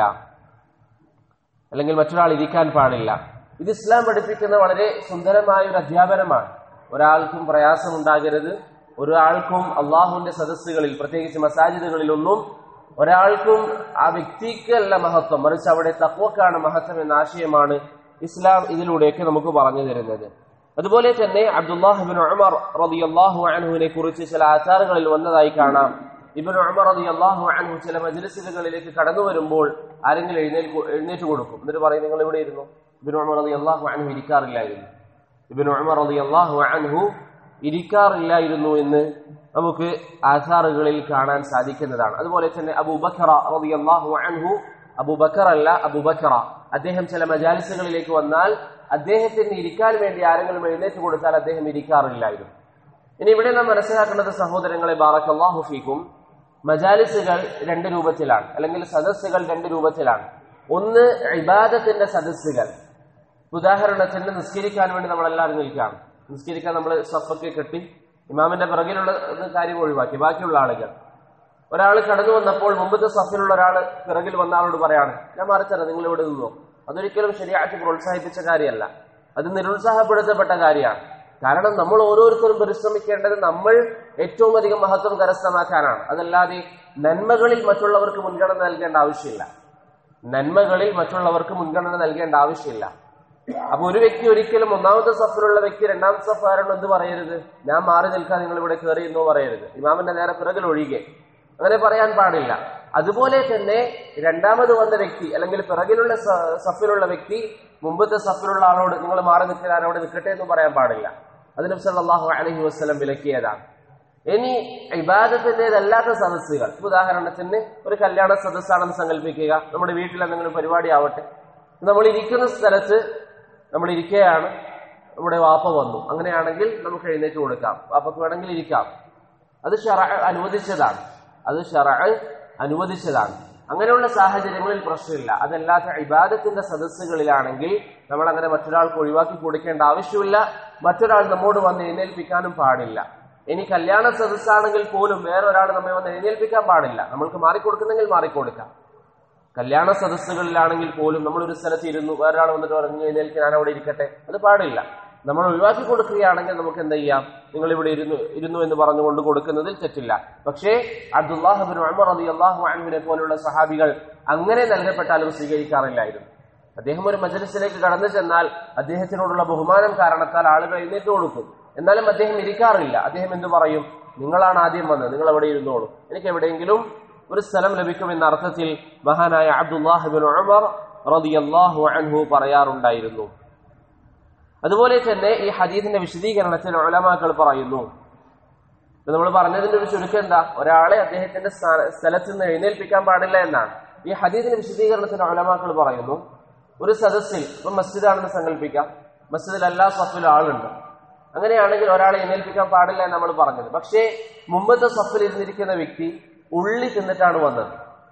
അല്ലെങ്കിൽ മറ്റൊരാൾ ഇരിക്കാൻ പാടില്ല. ഇത് ഇസ്ലാം പഠിപ്പിക്കുന്ന വളരെ സുന്ദരമായ ഒരു അധ്യാപനമാണ്. ഒരാൾക്കും പ്രയാസമുണ്ടാകരുത്. ഒരാൾക്കും അള്ളാഹുവിന്റെ സദസ്സുകളിൽ പ്രത്യേകിച്ച് മസാജിദുകളിലൊന്നും ഒരാൾക്കും ആ വ്യക്തിക്കല്ല മഹത്വം, മറിച്ച് അവിടെ തഖ്വക്കാണ് മഹത്വം എന്ന ആശയമാണ് ഇസ്ലാം ഇതിലൂടെയൊക്കെ നമുക്ക് പറഞ്ഞു തരുന്നത്. അതുപോലെ തന്നെ അബ്ദുല്ലാഹ് ഇബ്നു ഉമർ റളിയല്ലാഹു അൻഹുവിനെ കുറിച്ച് ചില ആചാരങ്ങളിൽ വന്നതായി കാണാം. ഇബ്നു ഉമർ റളിയല്ലാഹു അൻഹു ചില മജ്ലിസുകളിലേക്ക് കടന്നു വരുമ്പോൾ ആരെങ്കിലും എഴുന്നേൽക്കു എഴുന്നേറ്റ് കൊടുക്കും. എന്നിട്ട് പറയും നിങ്ങൾ ഇവിടെ ഇരുന്നു. ഇബ്നു ഉമർ റളിയല്ലാഹു അൻഹു ഇരിക്കാറില്ലായിരുന്നു. ഇബ്നു ഉമർ റളിയല്ലാഹു അൻഹു ഇരിക്കാറില്ലായിരുന്നു എന്ന് നമുക്ക് ആചാറുകളിൽ കാണാൻ സാധിക്കുന്നതാണ്. അതുപോലെ തന്നെ അബൂബക്കർ റളിയല്ലാഹു അൻഹു, അബൂബക്കർ അല്ല അബൂബക്കർ, അദ്ദേഹം ചില മജാലിസുകളിലേക്ക് വന്നാൽ അദ്ദേഹത്തിന് ഇരിക്കാൻ വേണ്ടി ആരെങ്കിലും എഴുന്നേറ്റ് കൊടുത്താൽ അദ്ദേഹം ഇരിക്കാറില്ലായിരുന്നു. ഇനി ഇവിടെ നാം മനസ്സിലാക്കേണ്ടത് സഹോദരങ്ങളെ ബാറക്കല്ലാഹു ഫീക്കും, മജാലിസുകൾ രണ്ട് രൂപത്തിലാണ്, അല്ലെങ്കിൽ സദസ്സുകൾ രണ്ട് രൂപത്തിലാണ്. ഒന്ന് ഇബാദത്തിന്റെ സദസ്സുകൾ. ഉദാഹരണത്തിന് നിസ്കരിക്കാൻ വേണ്ടി നമ്മളെല്ലാവരും നിൽക്കുകയാണ്. നിസ്കരിക്കാൻ നമ്മൾ സഫൊക്കെ കെട്ടി ഇമാമിന്റെ പിറകിലുള്ള കാര്യം ഒഴിവാക്കി ബാക്കിയുള്ള ആളുകൾ. ഒരാൾ കടന്നു വന്നപ്പോൾ മുമ്പത്തെ സഫിലുള്ള ഒരാൾ പിറകിൽ വന്ന ആളോട് പറയാണ് ഞാൻ മാറിത്തരാം, നിങ്ങൾ ഇവിടെ നിന്നോ. അതൊരിക്കലും ശരിയാക്കി പ്രോത്സാഹിപ്പിച്ച കാര്യമല്ല, അത് നിരുത്സാഹപ്പെടുത്തപ്പെട്ട കാര്യമാണ്. കാരണം നമ്മൾ ഓരോരുത്തരും പരിശ്രമിക്കേണ്ടത് നമ്മൾ ഏറ്റവും അധികം മഹത്വം കരസ്ഥമാക്കാനാണ്. അതല്ലാതെ നന്മകളിൽ മറ്റുള്ളവർക്ക് മുൻഗണന നൽകേണ്ട ആവശ്യമില്ല. നന്മകളിൽ മറ്റുള്ളവർക്ക് മുൻഗണന നൽകേണ്ട ആവശ്യമില്ല. അപ്പൊ ഒരു വ്യക്തി ഒരിക്കലും ഒന്നാമത്തെ സഫിലുള്ള വ്യക്തി രണ്ടാമത്തെ സഫാരോട് എന്ത് പറയരുത്, ഞാൻ മാറി നിൽക്കാൻ നിങ്ങൾ ഇവിടെ കയറി എന്നോ പറയരുത്, ഇമാമിന്റെ നേരെ പിറകിൽ ഒഴികെ, അങ്ങനെ പറയാൻ പാടില്ല. അതുപോലെ തന്നെ രണ്ടാമത് വന്ന വ്യക്തി അല്ലെങ്കിൽ പിറകിലുള്ള സഫിലുള്ള വ്യക്തി മുമ്പത്തെ സഫിലുള്ള ആളോട് നിങ്ങൾ മാറി നിൽക്കാൻ അവിടെ നിൽക്കട്ടെ എന്ന് പറയാൻ പാടില്ല. അത് നബി സല്ലല്ലാഹു അലൈഹി വസല്ലം വിലക്കിയതാണ്. ഇനി ഇബാദത്തിന്റേതല്ലാത്ത സദസ്സുകൾ, ഉദാഹരണത്തിന് ഒരു കല്യാണ സദസ്സാണെന്ന് സങ്കല്പിക്കുക. നമ്മുടെ വീട്ടിൽ എന്തെങ്കിലും പരിപാടി ആവട്ടെ, നമ്മൾ ഇരിക്കുന്ന സ്ഥലത്ത് നമ്മൾ ഇരിക്കുകയാണ്, നമ്മുടെ വാപ്പ വന്നു, അങ്ങനെയാണെങ്കിൽ നമുക്ക് എഴുന്നേറ്റ് കൊടുക്കാം, വാപ്പക്ക് വേണമെങ്കിൽ ഇരിക്കാം. അത് ശറഅ് അനുവദിച്ചതാണ്, അത് ശറഅ് അനുവദിച്ചതാണ്. അങ്ങനെയുള്ള സാഹചര്യങ്ങളിൽ പ്രശ്നമില്ല. അതല്ലാത്ത ഇബാദത്തിന്റെ സദസ്സുകളിലാണെങ്കിൽ നമ്മൾ അങ്ങനെ മറ്റൊരാൾക്ക് ഒഴിവാക്കി കൊടുക്കേണ്ട ആവശ്യമില്ല. മറ്റൊരാൾ നമ്മോട് വന്ന് എഴുന്നേൽപ്പിക്കാനും പാടില്ല. ഇനി കല്യാണ സദസ്സാണെങ്കിൽ പോലും വേറൊരാൾ നമ്മെ വന്ന് എഴുന്നേൽപ്പിക്കാൻ പാടില്ല. നമ്മൾക്ക് മാറിക്കൊടുക്കുന്നെങ്കിൽ മാറിക്കൊടുക്കാം. കല്യാണ സദസ്സുകളിലാണെങ്കിൽ പോലും നമ്മൾ ഒരു സ്ഥലത്ത് ഇരുന്നു, വേറൊരാൾ വന്നിട്ട് പറഞ്ഞു എഴുന്നേൽക്ക് ഞാൻ അവിടെ ഇരിക്കട്ടെ, അത് പാടില്ല. നമ്മൾ ഒഴിവാക്കി കൊടുക്കുകയാണെങ്കിൽ നമുക്ക് എന്ത് ചെയ്യാം, നിങ്ങൾ ഇവിടെ ഇരുന്നു ഇരുന്നു എന്ന് പറഞ്ഞുകൊണ്ട് കൊടുക്കുന്നതിൽ തെറ്റില്ല. പക്ഷേ അബ്ദുല്ലാഹ് ഇബ്നു ഉമർ റളിയല്ലാഹു അൻഹുവിനെ പോലുള്ള സഹാബികൾ അങ്ങനെ നൽകപ്പെട്ടാലും സ്വീകരിക്കാറില്ലായിരുന്നു. അദ്ദേഹം ഒരു മജ്ലിസിലേക്ക് കടന്നു ചെന്നാൽ അദ്ദേഹത്തിനോടുള്ള ബഹുമാനം കാരണത്താൽ ആളുകൾ എഴുന്നേറ്റ് കൊടുക്കും. എന്നാലും അദ്ദേഹം ഇരിക്കാറില്ല. അദ്ദേഹം എന്തു പറയും, നിങ്ങളാണ് ആദ്യം വന്നത്, നിങ്ങൾ എവിടെ ഇരുന്നോളൂ, എനിക്ക് എവിടെയെങ്കിലും ഒരു സ്ഥലം ലഭിക്കുമെന്ന അർത്ഥത്തിൽ മഹാനായ അബ്ദുല്ലാഹ് ഇബ്നു ഉമർ റളിയല്ലാഹു അൻഹു പറയാറുണ്ടായിരുന്നു. അതുപോലെ തന്നെ ഈ ഹദീസിന്റെ വിശദീകരണത്തിൽ ഉലമാക്കൾ പറയുന്നു, നമ്മൾ പറഞ്ഞതിന്റെ ഒരു ചുരുക്കം എന്താ, ഒരാളെ അദ്ദേഹത്തിന്റെ സ്ഥലത്ത് നിന്ന് എഴുന്നേൽപ്പിക്കാൻ പാടില്ല എന്നാണ്. ഈ ഹദീസിന്റെ വിശദീകരണത്തിൽ ഉലമാക്കൾ പറയുന്നു, ഒരു സദസ്സിൽ ഇപ്പൊ മസ്ജിദാണെന്ന് സങ്കല്പിക്കാം, മസ്ജിദിൽ എല്ലാ സഫിലും ആളുണ്ട്, അങ്ങനെയാണെങ്കിൽ ഒരാളെ എഴുന്നേൽപ്പിക്കാൻ പാടില്ല എന്ന് നമ്മൾ പറഞ്ഞത്. പക്ഷേ മുമ്പത്തെ സഫിൽ ഇരുന്നിരിക്കുന്ന വ്യക്തി ഉള്ളി തിന്നിട്ടാണ് വന്നത്,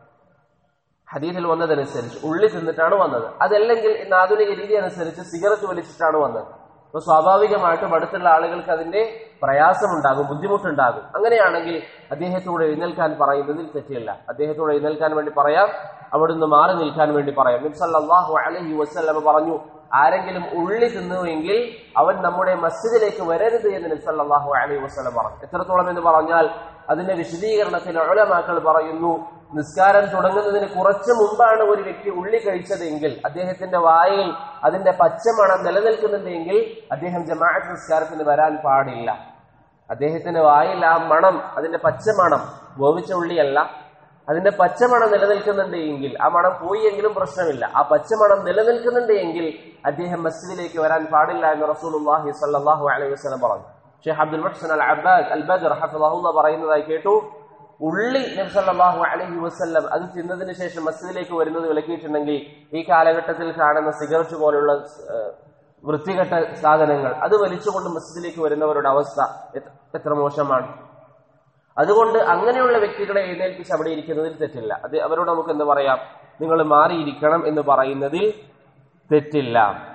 ഹദീസിൽ വന്നതനുസരിച്ച് ഉള്ളി തിന്നിട്ടാണ് വന്നത്. അതല്ലെങ്കിൽ ഇന്ന് ആധുനിക രീതി അനുസരിച്ച് സിഗരറ്റ് വലിച്ചിട്ടാണ് വന്നത്. അപ്പൊ സ്വാഭാവികമായിട്ടും അടുത്തുള്ള ആളുകൾക്ക് അതിന്റെ പ്രയാസമുണ്ടാകും, ബുദ്ധിമുട്ടുണ്ടാകും. അങ്ങനെയാണെങ്കിൽ അദ്ദേഹത്തോട് എഴുന്നേൽക്കാൻ പറയുന്നതിൽ തെറ്റില്ല. അദ്ദേഹത്തോട് എഴുന്നേൽക്കാൻ വേണ്ടി പറയാം, അവിടുന്ന് മാറി നിൽക്കാൻ വേണ്ടി പറയാം. നബി സല്ലല്ലാഹു അലൈഹി വസല്ലം പറഞ്ഞു, ആരെങ്കിലും ഉള്ളി തിന്നുവെങ്കിൽ അവൻ നമ്മുടെ മസ്ജിദിലേക്ക് വരരുത് എന്ന് നബി സല്ലല്ലാഹു അലൈഹി വസല്ലം പറഞ്ഞു. എത്രത്തോളം എന്ന് പറഞ്ഞാൽ അതിന്റെ വിശദീകരണത്തിൽ ഉലമാക്കൾ പറയുന്നു, നിസ്കാരം തുടങ്ങുന്നതിന് കുറച്ച് മുമ്പാണ് ഒരു വ്യക്തി ഉള്ളി കഴിച്ചതെങ്കിൽ അദ്ദേഹത്തിന്റെ വായിൽ അതിന്റെ പച്ചമണം നിലനിൽക്കുന്നുണ്ടെങ്കിൽ അദ്ദേഹം ജമാഅത്ത് നിസ്കാരത്തിന് വരാൻ പാടില്ല. അദ്ദേഹത്തിന്റെ വായിൽ ആ മണം, അതിന്റെ പച്ചമണം, വേവിച്ച ഉള്ളിയല്ല, അതിന്റെ പച്ചമണം നിലനിൽക്കുന്നുണ്ട് എങ്കിൽ, ആ മണം പോയി എങ്കിലും പ്രശ്നമില്ല, ആ പച്ചമണം നിലനിൽക്കുന്നുണ്ട് എങ്കിൽ അദ്ദേഹം മസ്ജിദിലേക്ക് വരാൻ പാടില്ല എന്ന് റസൂലുള്ളാഹി സ്വല്ലല്ലാഹു അലൈഹി വസല്ലം പറഞ്ഞു. ഷെയ്ഖ് അബ്ദുൽ മുഹ്സിൻ അൽ അബ്ബാദ് അൽ ബദർ ഹഫിളഹുല്ലാഹ് പറയുന്നതായി കേട്ടു, ഉള്ളി നബി സല്ലല്ലാഹു അലൈഹി വസല്ലം അത് തിന്നതിന് ശേഷം മസ്ജിദിലേക്ക് വരുന്നത് വിലക്കിയിട്ടുണ്ടെങ്കിൽ ഈ കാലഘട്ടത്തിൽ കാണുന്ന സിഗരറ്റ് പോലുള്ള വൃത്തികെട്ട സാധനങ്ങൾ അത് വലിച്ചുകൊണ്ട് മസ്ജിദിലേക്ക് വരുന്നവരുടെ അവസ്ഥ എത്ര മോശമാണ്. അതുകൊണ്ട് അങ്ങനെയുള്ള വ്യക്തികളെ എഴുന്നേൽപ്പിച്ച് അവിടെ ഇരിക്കുന്നതിൽ തെറ്റില്ല. അത് അവരോട് നമുക്ക് എന്താ പറയാം, നിങ്ങൾ മാറിയിരിക്കണം എന്ന് പറയുന്നതിൽ തെറ്റില്ല.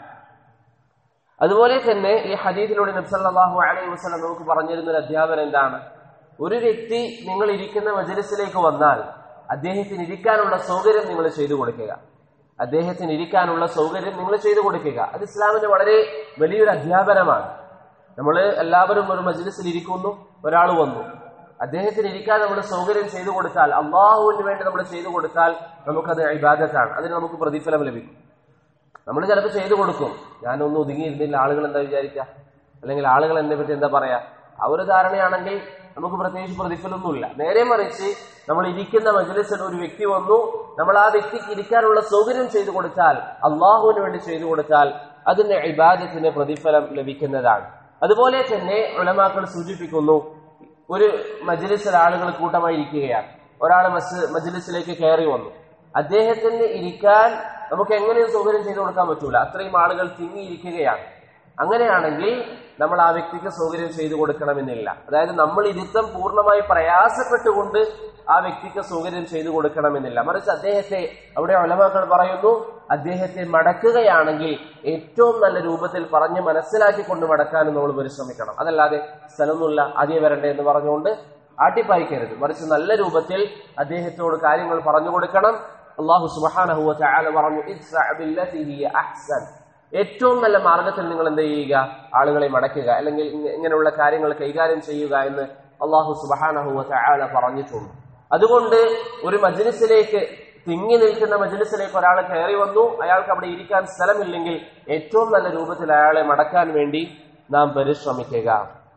അതുപോലെ തന്നെ ഈ ഹദീസിലൂടെ നബി സല്ലല്ലാഹു അലൈഹി വസല്ലം നമുക്ക് പറഞ്ഞിരുന്ന ഒരു അധ്യാപനം എന്താണ്? ഒരു വ്യക്തി നിങ്ങൾ ഇരിക്കുന്ന മജ്‌ലിസിലേക്ക് വന്നാൽ അദ്ദേഹത്തിന് ഇരിക്കാനുള്ള സൗകര്യം നിങ്ങൾ ചെയ്തു കൊടുക്കുക. അദ്ദേഹത്തിന് ഇരിക്കാനുള്ള സൗകര്യം നിങ്ങൾ ചെയ്തു കൊടുക്കുക. അത് ഇസ്ലാമിന്റെ വളരെ വലിയൊരു അധ്യാപനമാണ്. നമ്മൾ എല്ലാവരും ഒരു മജ്‌ലിസിൽ ഇരിക്കുന്നു, ഒരാൾ വന്നു, അദ്ദേഹത്തിന് ഇരിക്കാൻ നമ്മൾ സൗകര്യം ചെയ്തു കൊടുത്താൽ, അള്ളാഹുവിന് വേണ്ടി നമ്മൾ ചെയ്തു കൊടുത്താൽ നമുക്കത് ഇബാദത്താണ്, അതിന് നമുക്ക് പ്രതിഫലം ലഭിക്കും. നമ്മൾ ചിലപ്പോൾ ചെയ്തു കൊടുക്കും, ഞാനൊന്നും ഒതുങ്ങിയിരുന്നില്ല, ആളുകൾ എന്താ വിചാരിക്കുക, അല്ലെങ്കിൽ ആളുകൾ എന്നെ പറ്റി എന്താ പറയാ, ആ ഒരു ധാരണയാണെങ്കിൽ നമുക്ക് പ്രത്യേകിച്ച് പ്രതിഫലമൊന്നുമില്ല. നേരെ മറിച്ച് നമ്മൾ ഇരിക്കുന്ന മജ്‌ലിസിൽ ഒരു വ്യക്തി വന്നു, നമ്മൾ ആ വ്യക്തിക്ക് ഇരിക്കാനുള്ള സൗകര്യം ചെയ്തു കൊടുത്താൽ, അള്ളാഹുവിന് വേണ്ടി ചെയ്തു കൊടുത്താൽ അതിന്റെ ഇബാദത്തിന് പ്രതിഫലം ലഭിക്കുന്നതാണ്. അതുപോലെ തന്നെ ഉലമാക്കൾ സൂചിപ്പിക്കുന്നു, ഒരു മജ്‌ലിസിൽ ആളുകൾ കൂട്ടമായി ഇരിക്കുകയാണ്, ഒരാൾ മജ്‌ലിസിലേക്ക് കയറി വന്നു, അദ്ദേഹത്തിന് ഇരിക്കാൻ നമുക്ക് എങ്ങനെയും സൗകര്യം ചെയ്തു കൊടുക്കാൻ പറ്റൂല, അത്രയും ആളുകൾ തിങ്ങിയിരിക്കുകയാണ്. അങ്ങനെയാണെങ്കിൽ നമ്മൾ ആ വ്യക്തിക്ക് സൗകര്യം ചെയ്തു കൊടുക്കണമെന്നില്ല. അതായത് നമ്മൾ ഇരുത്തം പൂർണ്ണമായി പ്രയാസപ്പെട്ടുകൊണ്ട് ആ വ്യക്തിക്ക് സൗകര്യം ചെയ്തു കൊടുക്കണമെന്നില്ല. മറിച്ച് അദ്ദേഹത്തെ, അവിടെ ഉലമാക്കൾ പറയുന്നു, അദ്ദേഹത്തെ മടക്കുകയാണെങ്കിൽ ഏറ്റവും നല്ല രൂപത്തിൽ പറഞ്ഞ് മനസ്സിലാക്കിക്കൊണ്ട് മടക്കാനും നമ്മൾ പരിശ്രമിക്കണം. അതല്ലാതെ സ്ഥലമൊന്നുമില്ല ആദ്യം വരണ്ടേ എന്ന് പറഞ്ഞുകൊണ്ട് ആട്ടിപ്പായിക്കരുത്. മറിച്ച് നല്ല രൂപത്തിൽ അദ്ദേഹത്തോട് കാര്യങ്ങൾ പറഞ്ഞു കൊടുക്കണം. അല്ലാഹു സുബ്ഹാനഹു വ തആല പറഞ്ഞു, ഇദ്ഫഅ ബില്ലതി ഹിയ അഹ്സൻ, ഏറ്റവും നല്ല മാർഗത്തിൽ നിങ്ങൾ എന്ത് ചെയ്യുക, ആളുകളെ മടക്കുക, അല്ലെങ്കിൽ ഇങ്ങനെയുള്ള കാര്യങ്ങൾ കൈകാര്യം ചെയ്യുക എന്ന് അല്ലാഹു സുബ്ഹാനഹു വ തആല പറഞ്ഞിട്ടുണ്ട്. അതുകൊണ്ട് ഒരു മജ്‌ലിസിലേക്ക്, തിങ്ങി നിൽക്കുന്ന മജ്‌ലിസിലേക്ക് ഒരാൾ കയറി വന്നു, അയാൾക്ക് അവിടെ ഇരിക്കാൻ സ്ഥലമില്ലെങ്കിൽ ഏറ്റവും നല്ല രൂപത്തിൽ അയാളെ മടക്കാൻ വേണ്ടി നാം പരിശ്രമിക്കുക.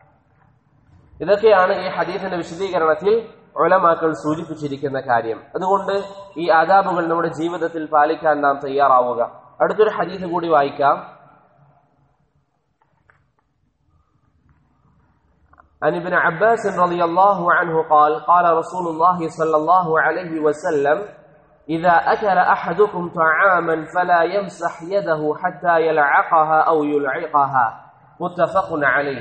ഇതൊക്കെയാണ് ഈ ഹദീസിന്റെ വിശദീകരണത്തിൽ ഉലമാക്കൾ സൂചിപ്പിച്ചിരിക്കുന്ന കാര്യം. അതുകൊണ്ട് ഈ ആദാബുകൾ നമ്മുടെ ജീവിതത്തിൽ പാലിക്കാൻ നാം തയ്യാറാവുക. അടുത്തൊരു ഹദീസ് കൂടി വായിക്കാം. عن ابن عباس رضي الله عنه قال قال رسول الله صلى الله عليه وسلم إذا أكل أحدكم طعاما فلا يمسح يده حتى يلعقها أو يلعقها متفق عليه.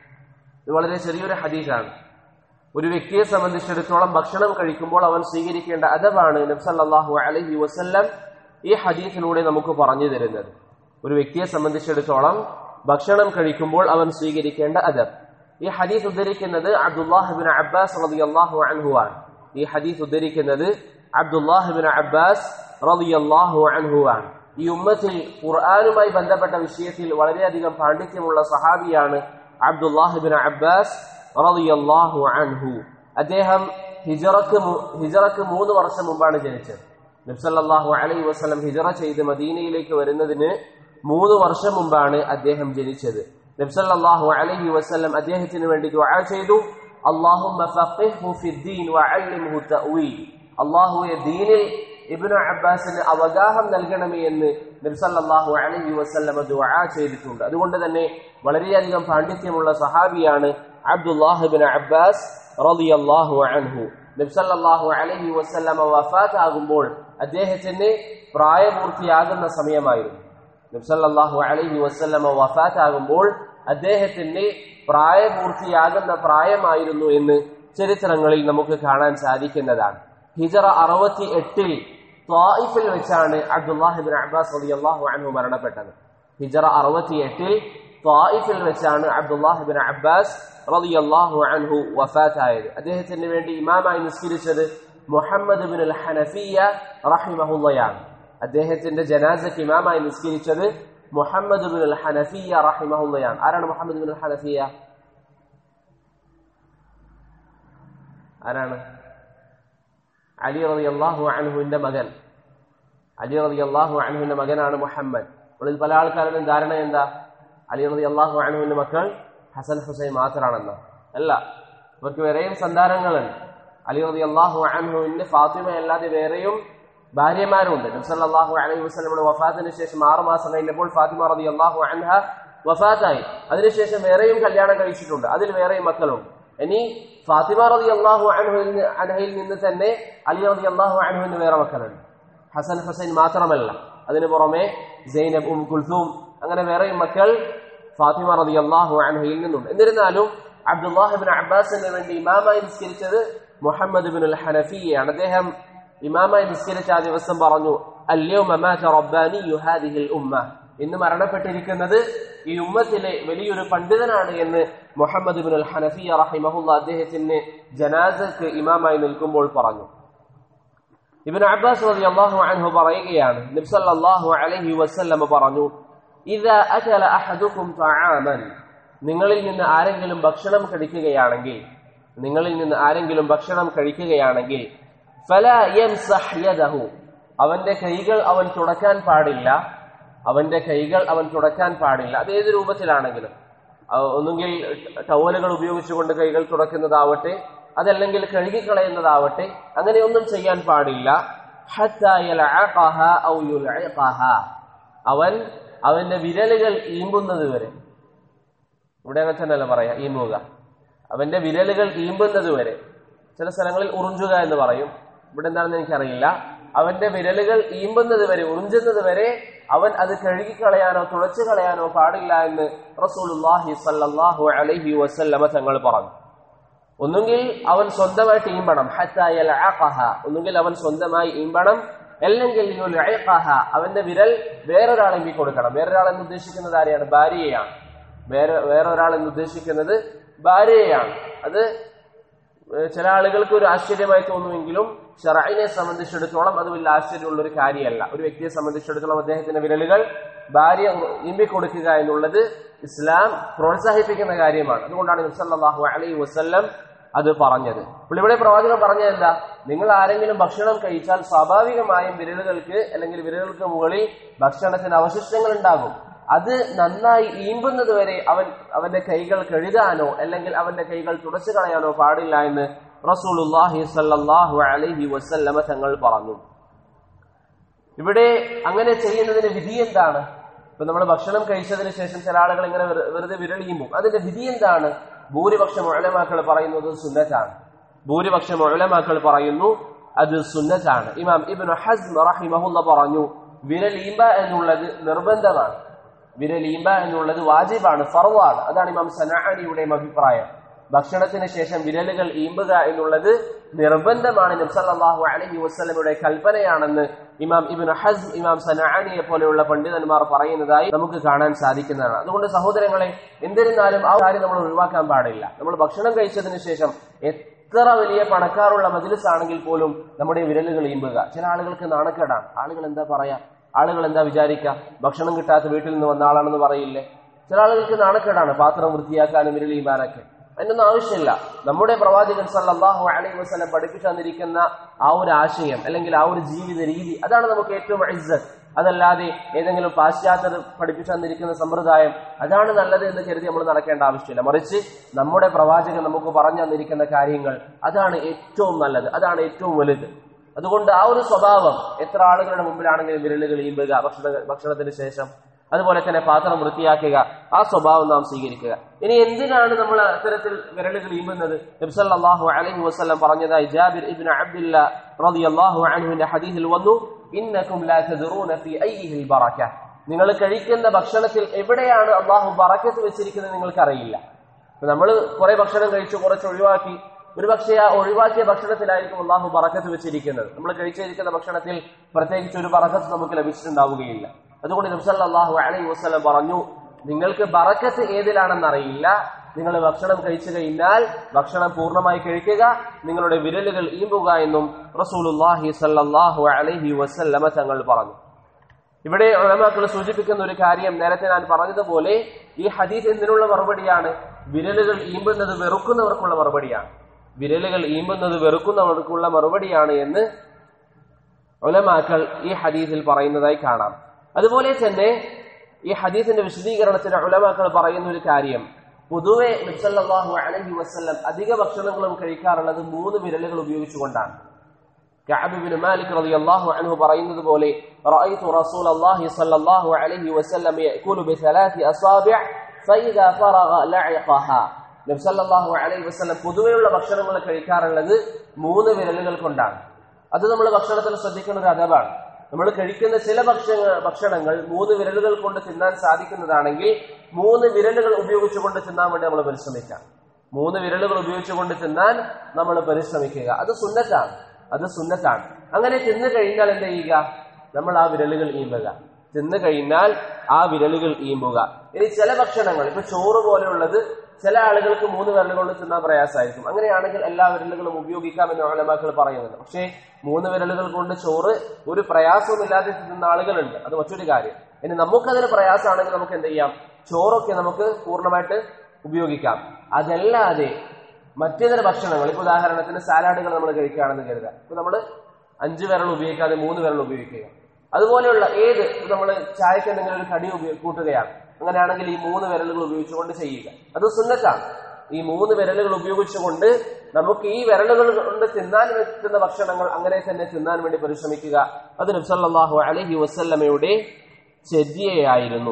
ഇത് വളരെ ചെറിയൊരു ഹദീസാണ്. ഒരു വ്യക്തിയെ സംബന്ധിച്ചിടത്തോളം ഭക്ഷണം കഴിക്കുമ്പോൾ അവൻ സ്വീകരിക്കേണ്ട അദബാണ് നബി സല്ലല്ലാഹു അലൈഹി വസല്ലം ഈ ഹദീസിലൂടെ നമുക്ക് പറഞ്ഞു തരുന്നത്. ഒരു വ്യക്തിയെ സംബന്ധിച്ചിടത്തോളം ഭക്ഷണം കഴിക്കുമ്പോൾ അവൻ സ്വീകരിക്കേണ്ട അദബ്. ഈ ഹദീസ് ഉദ്ധരിക്കുന്നത് അബ്ദുല്ലാഹ് ഇബ്നു അബ്ബാസ് റളിയല്ലാഹു അൻഹു ആണ്. ഈ ഹദീസ് ഉദ്ധരിക്കുന്നത് അബ്ദുല്ലാഹ് ഇബ്നു അബ്ബാസ് റളിയല്ലാഹു അൻഹു ആണ്. ഈ ഉമ്മത്തിൽ ഖുർആനുമായി ബന്ധപ്പെട്ട വിഷയത്തിൽ വളരെയധികം പാണ്ഡിത്യമുള്ള സഹാബിയാണ് അബ്ദുല്ലാഹ് ഇബ്നു അബ്ബാസ് റളിയല്ലാഹു അൻഹു. അദ്ദേഹം ഹിജറക്ക് ഹിജറക്ക് മൂന്ന് വർഷം മുമ്പാണ് ജനിച്ചത്. നബി സല്ലല്ലാഹു അലൈഹി വസല്ലം ഹിജറ ചെയ്ത് മദീനയിലേക്ക് വരുന്നതിന് മൂന്ന് വർഷം മുമ്പാണ് അദ്ദേഹം ജനിച്ചത്. നബി സല്ലല്ലാഹു അലൈഹി വസല്ലം അദ്ദേഹത്തിന് വേണ്ടി ദുആ ചെയ്തു, അല്ലാഹുമ്മ ഫഖിഹ്ഹു ഫിദ്ദീൻ വഅല്ലിംഹു തഅ്വീൽ. അല്ലാഹുവേ, ദീനിൽ ഇബ്നു അബ്ബാസിന് അവഗാഹം നൽകണമേ എന്ന് നബി സല്ലല്ലാഹു അലൈഹി വസല്ലം ദുആ ചെയ്തിട്ടുണ്ട്. അതുകൊണ്ട് തന്നെ വളരെയധികം പാണ്ഡിത്യമുള്ള സഹാബിയാണ് അബ്ദുല്ലാഹ് ഇബ്നു അബ്ബാസ് റളിയല്ലാഹു അൻഹു. നബി സല്ലല്ലാഹു അലൈഹി വസല്ലം വഫാത്ത് ആകുമ്പോൾ അദ്ദേഹത്തിന് പ്രായപൂർത്തിയാകുന്ന സമയമായിരുന്നു. നബി സല്ലല്ലാഹു അലൈഹി വസല്ലം വഫാത്ത് ആകുമ്പോൾ അദ്ദേഹത്തിന് പ്രായപൂർത്തിയാകുന്ന പ്രായമായിരുന്നു എന്ന് ചരിത്രങ്ങളിൽ നമുക്ക് കാണാൻ സാധിക്കുന്നതാണ്. ഹിജറ അറുപത്തി എട്ടിൽ ത്വായിഫിൽ വെച്ചാണ് അബ്ദുല്ലാഹ് ഇബ്നു അബ്ബാസ് റളിയല്ലാഹു അൻഹു മരണപ്പെട്ടത്. ഹിജറ അറുപത്തി എട്ടിൽ ത്വായിഫിൽ വെച്ചാണ് അബ്ദുല്ലാഹ് ഇബ്നു അബ്ബാസ് റളിയല്ലാഹു അൻഹു വഫാത്തായത്. അദ്ദേഹത്തിന് വേണ്ടി ഇമാമായി നിസ്കരിച്ചത് മുഹമ്മദ് ഇബ്നുൽ ഹനഫിയ റഹിമഹുള്ളയാണ്. അദ്ദേഹത്തിന്റെ ജനാസയ്ക്ക് ഇമാമായി നിസ്കരിച്ചത് മുഹമ്മദ് ഇബ്നുൽ ഹനഫിയ റഹിമഹുള്ളയാണ്. ആരാണ് മുഹമ്മദ് ഇബ്നുൽ ഹനഫിയ? ആരാണ്? അലി റളിയല്ലാഹു അൻഹുവിന്റെ മകൻ. അലി റളിയല്ലാഹു അൻഹുവിന്റെ മകനാണ് മുഹമ്മദ്. ഉള്ളിൽ പല ആൾക്കാരുടെയും ധാരണ എന്താ, അലി റളിയല്ലാഹു അൻഹുവിന്റെ മക്കൾ ഹസൻ ഹുസൈൻ മാത്രമാണെന്ന്. അല്ല, ഇവർക്ക് വേറെയും സന്താനങ്ങളുണ്ട്. അലി റളിയല്ലാഹു അൻഹുവിന്റെ ഫാത്തിമ അല്ലാതെ വേറെയും ഭാര്യമാരുണ്ട്. നബി സല്ലല്ലാഹു അലൈഹി വസല്ലമയുടെ വഫാത്തിന് ശേഷം ആറു മാസം കഴിഞ്ഞപ്പോൾ ഫാത്തിമ റളിയല്ലാഹു അൻഹ വഫാത്തായി. അതിനുശേഷം വേറെയും കല്യാണം കഴിച്ചിട്ടുണ്ട്, അതിൽ വേറെയും മക്കളുണ്ട്. ഇനി ഫാത്തിമ റളിയല്ലാഹു അൻഹയിൽ നിന്ന് തന്നെ അലി റളിയല്ലാഹു അൻഹുവിന് വേറെ മക്കളുണ്ട്. ഹസൻ ഹുസൈൻ മാത്രമല്ല, അതിനു പുറമെ സൈനബ്, ഉം കുൽസൂം, അങ്ങനെ വേറെയും മക്കൾ ഫാത്തിമ റളിയല്ലാഹു അൻഹയിൽ നിന്നുണ്ട്. എന്നിരുന്നാലും അബ്ദുല്ലാഹ് ഇബ്നു അബ്ബാസിന് വേണ്ടി ഇമാമായി നിസ്കരിച്ചത് മുഹമ്മദ് ഇബ്നുൽ ഹനഫിയാണ്. അദ്ദേഹം ഇമാമായി നിസ്കരിച്ച ആ ദിവസം പറഞ്ഞു, അൽയൗമ മാത റബ്ബാനിയു ഹാദിഹിൽ ഉമ്മ, ഇന്ന് മരണപ്പെട്ടിരിക്കുന്നത് ഈ ഉമ്മത്തിലെ വലിയൊരു പണ്ഡിതനാണ് എന്ന് മുഹമ്മദ് ഇബ്നുൽ ഹനഫിയ റഹിമഹുല്ലാ അദ്ദേഹത്തിന് ജനാസക്ക് ഇമാമായി നിൽക്കുമ്പോൾ പറഞ്ഞു. ഇബ്നു അബ്ബാസ് റളിയല്ലാഹു അൻഹു പറയുകയാണ്, നബി സല്ലല്ലാഹു അലൈഹി വസല്ലം പറഞ്ഞു, ഇദാ അകല അഹദുകും തആമൻ, നിങ്ങളിൽ നിന്ന് ആരെങ്കിലും ഭക്ഷണം കഴിക്കുകയാണെങ്കിൽ നിങ്ങളിൽ നിന്ന് ആരെങ്കിലും ഭക്ഷണം കഴിക്കുകയാണെങ്കിൽ ഫലാ യംസഹ് യദഹു, അവന്റെ കൈകൾ അവൻ തുടക്കാൻ പാടില്ല അവന്റെ കൈകൾ അവൻ തുടക്കാൻ പാടില്ല അത് ഏത് രൂപത്തിലാണെങ്കിലും, ഒന്നുകിൽ ടവലുകൾ ഉപയോഗിച്ചുകൊണ്ട് കൈകൾ തുടക്കുന്നതാവട്ടെ, അതല്ലെങ്കിൽ കഴുകിക്കളയുന്നതാവട്ടെ, അങ്ങനെയൊന്നും ചെയ്യാൻ പാടില്ല. ഹത്താ യൽഅഖഹ ഔ യുൽഇഖഹ, അവൻ അവന്റെ വിരലുകൾ ഈമ്പുന്നത് വരെ, ഇവിടെ അങ്ങനെ തന്നെയല്ല പറയാ ഈമ്പുക, അവന്റെ വിരലുകൾ ഈമ്പുന്നത് വരെ. ചില സ്ഥലങ്ങളിൽ ഉറിഞ്ചുക എന്ന് പറയും, ഇവിടെ എന്താണെന്ന് എനിക്കറിയില്ല. അവന്റെ വിരലുകൾ ഈമ്പുന്നത് വരെ, ഉറിഞ്ചുന്നത് വരെ അവൻ അത് കഴുകിക്കളയാനോ തുടച്ചു കളയാനോ പാടില്ല എന്ന് റസൂലുള്ളാഹി സ്വല്ലല്ലാഹു അലൈഹി വസല്ലമ തങ്ങൾ പറഞ്ഞു. ഒന്നുകിൽ അവൻ സ്വന്തമായിട്ട് ഈമ്പണം, ഹത്താ യൽഅഖഹ, ഒന്നുകിൽ അവൻ സ്വന്തമായി ഈമ്പണം, അല്ലെങ്കിൽ യുൽഇഖഹ, അവന്റെ വിരൽ വേറൊരാൾ ഈമ്പി കൊടുക്കണം. വേറൊരാൾ എന്ന് ഉദ്ദേശിക്കുന്നത് ആരെയാണ്? ഭാര്യയാണ്. വേറെ വേറൊരാൾ എന്ന് ഉദ്ദേശിക്കുന്നത് ഭാര്യയാണ്. അത് ചില ആളുകൾക്ക് ഒരു ആശ്ചര്യമായി തോന്നുമെങ്കിലും ശറഈനെ സംബന്ധിച്ചിടത്തോളം അത് വലിയ ആശ്ചര്യമുള്ള ഒരു കാര്യമല്ല. ഒരു വ്യക്തിയെ സംബന്ധിച്ചിടത്തോളം അദ്ദേഹത്തിന്റെ വിരലുകൾ ഭാര്യ ഈമ്പിക്കൊടുക്കുക എന്നുള്ളത് ഇസ്ലാം പ്രോത്സാഹിപ്പിക്കുന്ന കാര്യമാണ്. അതുകൊണ്ടാണ് നബി സല്ലല്ലാഹു അലൈഹി വസല്ലം അത് പറഞ്ഞത്. അപ്പോൾ ഇവിടെ പ്രവാചകൻ പറഞ്ഞത് എന്താ? നിങ്ങൾ ആരെങ്കിലും ഭക്ഷണം കഴിച്ചാൽ സ്വാഭാവികമായും വിരലുകൾക്ക് അല്ലെങ്കിൽ വിരലുകൾക്ക് മുകളിൽ ഭക്ഷണത്തിന് അവശിഷ്ടങ്ങൾ ഉണ്ടാകും. അത് നന്നായി ഈമ്പുന്നത് വരെ അവൻ അവന്റെ കൈകൾ കഴുകാനോ അല്ലെങ്കിൽ അവന്റെ കൈകൾ തുടച്ചു കളയാനോ പാടില്ല എന്ന് റസൂലുള്ളാഹി സ്വല്ലല്ലാഹു അലൈഹി വസല്ലമ തങ്ങൾ പറഞ്ഞു. ഇവിടെ അങ്ങനെ ചെയ്യുന്നതിന്റെ വിധി എന്താണ്? ഇപ്പൊ നമ്മൾ ഭക്ഷണം കഴിച്ചതിന് ശേഷം ചില ആളുകൾ ഇങ്ങനെ വെറുതെ വിരളിയുമ്പോൾ അതിന്റെ വിധി എന്താണ്? ഭൂരിപക്ഷം ഉലമാക്കൾ പറയുന്നത് സുന്നത്താണ്. ഭൂരിപക്ഷം ഉലമാക്കൾ പറയുന്നു അത് സുന്നത്താണ്. ഇമാം ഇബ്നു ഹസ്ം റഹിമഹുല്ലാ പറഞ്ഞു, വിരലീമ്പ എന്നുള്ളത് നിർബന്ധമാണ്, വിരലീമ്പ എന്നുള്ളത് വാജിബാണ്, ഫർളാണ്. അതാണ് ഇമാം സനഅനിയുടെയും അഭിപ്രായം. ഭക്ഷണത്തിന് ശേഷം വിരലുകൾ ഈമ്പുക എന്നുള്ളത് നിർബന്ധമാണ്, നബി സല്ലല്ലാഹു അലൈഹി വസല്ലമയുടെ കൽപ്പനയാണെന്ന് ഇമാം ഇബ്നു ഹസ്ം, ഇമാം സനഅനിയെ പോലെയുള്ള പണ്ഡിതന്മാർ പറയുന്നതായി നമുക്ക് കാണാൻ സാധിക്കുന്നതാണ്. അതുകൊണ്ട് സഹോദരങ്ങളെ, എന്നിരുന്നാലും ആ കാര്യം നമ്മൾ ഒഴിവാക്കാൻ പാടില്ല. നമ്മൾ ഭക്ഷണം കഴിച്ചതിന് ശേഷം എത്ര വലിയ പണക്കാരുള്ള മജ്‌ലിസ് ആണെങ്കിൽ പോലും നമ്മുടെ വിരലുകൾ ഈമ്പുക ചില ആളുകൾക്ക് നാണക്കേടാണ്. ആളുകൾ എന്താ പറയാ, ആളുകൾ എന്താ വിചാരിക്കുക, ഭക്ഷണം കിട്ടാത്ത വീട്ടിൽ നിന്ന് വന്ന ആളാണെന്ന് പറയില്ലേ? ചില ആളുകൾക്ക് നാണക്കേടാണ് പാത്രം വൃത്തിയാക്കാനും വിരലീമ്പാനൊക്കെ. അതിനൊന്നും ആവശ്യമില്ല. നമ്മുടെ പ്രവാചകൻ സല്ലല്ലാഹു അലൈഹി വസല്ലം പഠിപ്പിച്ചു തന്നിരിക്കുന്ന ആ ഒരു ആശയം അല്ലെങ്കിൽ ആ ഒരു ജീവിത രീതി, അതാണ് നമുക്ക് ഏറ്റവും ഇസ്സത്ത്. അതല്ലാതെ ഏതെങ്കിലും പാശ്ചാത്യർ പഠിപ്പിച്ചു തന്നിരിക്കുന്ന സമ്പ്രദായം അതാണ് നല്ലത് എന്ന് കരുതി നമ്മൾ നടക്കേണ്ട ആവശ്യമില്ല. മറിച്ച് നമ്മുടെ പ്രവാചകൻ നമുക്ക് പറഞ്ഞു തന്നിരിക്കുന്ന കാര്യങ്ങൾ അതാണ് ഏറ്റവും നല്ലത്, അതാണ് ഏറ്റവും വലുത്. അതുകൊണ്ട് ആ ഒരു സ്വഭാവം എത്ര ആളുകളുടെ മുമ്പിലാണെങ്കിലും വിരലുകൾ ഈമ്പുക ഭക്ഷണ ഭക്ഷണത്തിന് ശേഷം, അതുപോലെ തന്നെ പാത്രം വൃത്തിയാക്കുക, ആ സ്വഭാവം നാം സ്വീകരിക്കുക. ഇനി എന്തിനാണ് നമ്മൾ അത്തരത്തിൽ വിരലുകൾ ഈമ്പുന്നത്? നബി സല്ലല്ലാഹു അലൈഹി വസല്ലം പറഞ്ഞതായി ജാബിർ ഇബ്നു അബ്ദുല്ല റളിയല്ലാഹു അൻഹുവിന്റെ ഹദീസിൽ വന്നു, ഇന്നകും ലാ തദ്റൂന ഫീ അയ്യിഹിൽ ബറക, നിങ്ങൾ കഴിക്കുന്ന ഭക്ഷണത്തിൽ എവിടെയാണ് അല്ലാഹു ബറക്കത്ത് വെച്ചിരിക്കുന്നത് നിങ്ങൾക്കറിയില്ല. അപ്പൊ നമ്മൾ കുറെ ഭക്ഷണം കഴിച്ചു കുറച്ച് ഒഴിവാക്കി, ഒരു പക്ഷേ ആ ഒഴിവാക്കിയ ഭക്ഷണത്തിലായിരിക്കും അല്ലാഹു ബറക്കത്ത് വെച്ചിരിക്കുന്നത്. നമ്മൾ കഴിച്ചിരിക്കുന്ന ഭക്ഷണത്തിൽ പ്രത്യേകിച്ച് ഒരു ബറക്കത്ത് നമുക്ക് ലഭിച്ചിട്ടുണ്ടാവുകയില്ല. അതുകൊണ്ട് നബി സല്ലല്ലാഹു അലൈഹി വസല്ലം പറഞ്ഞു, നിങ്ങൾക്ക് ബറക്കത്ത് ഏതിലാണെന്ന് അറിയില്ല, നിങ്ങൾ ഭക്ഷണം കഴിച്ചു കഴിഞ്ഞാൽ ഭക്ഷണം പൂർണ്ണമായി കഴിക്കുക, നിങ്ങളുടെ വിരലുകൾ ഈമ്പുക എന്നും റസൂലുള്ളാഹി സ്വല്ലല്ലാഹു അലൈഹി വസല്ലമ തങ്ങൾ പറഞ്ഞു. ഇവിടെ ഉലമാക്കൾ സൂചിപ്പിക്കുന്ന ഒരു കാര്യം, നേരത്തെ ഞാൻ പറഞ്ഞതുപോലെ ഈ ഹദീസ് എന്തിനുള്ള മറുപടിയാണ്? വിരലുകൾ ഈമ്പുന്നത് വെറുക്കുന്നവർക്കുള്ള മറുപടിയാണ്. വിരലുകൾ ഈമ്പുന്നത് വെറുക്കുന്നവർക്കുള്ള മറുപടിയാണ് എന്ന് ഉലമാക്കൾ ഈ ഹദീസിൽ പറയുന്നതായി കാണാം. അതുപോലെ തന്നെ ഈ ഹദീസിന്റെ വിശദീകരണത്തിൽ ഉലമാക്കൾ പറയുന്ന ഒരു കാര്യം, പൊതുവെ നബി സല്ലല്ലാഹു അലൈഹി വസല്ലം അധിക ഭക്ഷണങ്ങളും കഴിക്കാറുള്ളത് മൂന്ന് വിരലുകൾ ഉപയോഗിച്ചുകൊണ്ടാണ്. കഅബ് ഇബ്നു മാലിക് റളിയല്ലാഹു അൻഹു പറയുന്നത് പോലെ, റഅയ്തു റസൂലല്ലാഹി സ്വല്ലല്ലാഹു അലൈഹി വസല്ലം യഅകുലു ബിസലാത്തി അസാബിഅ ഫഇദാ ഫറഗ ലഅഖഹ. നബി സല്ലല്ലാഹു അലൈഹി വസല്ലം പൊതുവെയുള്ള ഭക്ഷണങ്ങൾ കഴിക്കാറുള്ളത് മൂന്ന് വിരലുകൾ കൊണ്ടാണ്. അത് നമ്മൾ ഭക്ഷണത്തിൽ ശ്രദ്ധിക്കുന്ന ഒരു അദബാണ്. നമ്മൾ കഴിക്കുന്ന ചില ഭക്ഷണ ഭക്ഷണങ്ങൾ മൂന്ന് വിരലുകൾ കൊണ്ട് തിന്നാൻ സാധിക്കുന്നതാണെങ്കിൽ മൂന്ന് വിരലുകൾ ഉപയോഗിച്ചുകൊണ്ട് തിന്നാൻ വേണ്ടി നമ്മൾ പരിശ്രമിക്കാം. മൂന്ന് വിരലുകൾ ഉപയോഗിച്ചുകൊണ്ട് തിന്നാൻ നമ്മൾ പരിശ്രമിക്കുക. അത് സുന്നത്താണ്, അത് സുന്നത്താണ്. അങ്ങനെ തിന്നു കഴിഞ്ഞാൽ എന്താ ചെയ്യുക? നമ്മൾ ആ വിരലുകൾ ഈമ്പുക. തിന്നു കഴിഞ്ഞാൽ ആ വിരലുകൾ ഈമ്പുക. ഇനി ചില ഭക്ഷണങ്ങൾ, ഇപ്പൊ ചോറ് പോലെയുള്ളത് ചില ആളുകൾക്ക് മൂന്ന് വിരലുകൾ കൊണ്ട് തിന്നാൻ പ്രയാസമായിരിക്കും. അങ്ങനെയാണെങ്കിൽ എല്ലാ വിരലുകളും ഉപയോഗിക്കാമെന്ന് ഉലമാക്കൾ പറയുന്നുണ്ട്. പക്ഷേ മൂന്ന് വിരലുകൾ കൊണ്ട് ചോറ് ഒരു പ്രയാസവുമില്ലാതെ തിന്നുന്ന ആളുകളുണ്ട്. അത് മറ്റൊരു കാര്യം. ഇനി നമുക്കതിന് പ്രയാസമാണെങ്കിൽ നമുക്ക് എന്ത് ചെയ്യാം? ചോറൊക്കെ നമുക്ക് പൂർണ്ണമായിട്ട് ഉപയോഗിക്കാം. അതല്ലാതെ മറ്റേതര ഭക്ഷണങ്ങൾ, ഇപ്പൊ ഉദാഹരണത്തിന് സാലാഡുകൾ നമ്മൾ കഴിക്കുകയാണെന്ന് കരുതുക. ഇപ്പൊ നമ്മൾ അഞ്ച് വിരൽ ഉപയോഗിക്കാതെ മൂന്ന് വിരൽ ഉപയോഗിക്കുക. അതുപോലെയുള്ള ഏത് നമ്മൾ ചായക്ക് എന്തെങ്കിലും ഒരു കടി കൂട്ടുകയാണ്, അങ്ങനെയാണെങ്കിൽ ഈ മൂന്ന് വിരലുകൾ ഉപയോഗിച്ചുകൊണ്ട് ചെയ്യുക. അത് സുന്നത്താണ്. ഈ മൂന്ന് വിരലുകൾ ഉപയോഗിച്ചുകൊണ്ട് നമുക്ക് ഈ വിരലുകൾ കൊണ്ട് തിന്നാൻ വെക്കുന്ന ഭക്ഷണങ്ങൾ അങ്ങനെ തന്നെ തിന്നാൻ വേണ്ടി പരിശ്രമിക്കുക. അത് നബി സല്ലല്ലാഹു അലൈഹി വസല്ലമയുടെ ചര്യയായിരുന്നു.